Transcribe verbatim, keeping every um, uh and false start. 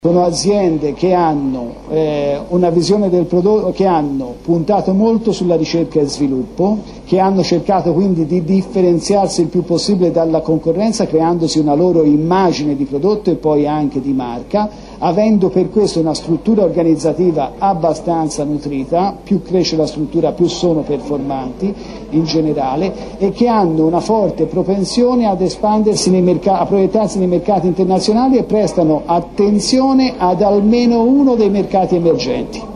Sono aziende che hanno eh, una visione del prodotto, che hanno puntato molto sulla ricerca e sviluppo, che hanno cercato quindi di differenziarsi il più possibile dalla concorrenza, creandosi una loro immagine di prodotto e poi anche di marca, avendo per questo una struttura organizzativa abbastanza nutrita. Più cresce la struttura, più sono performanti in generale, e che hanno una forte propensione ad espandersi nei mercati, a proiettarsi nei mercati internazionali, e prestano attenzione ad almeno uno dei mercati emergenti.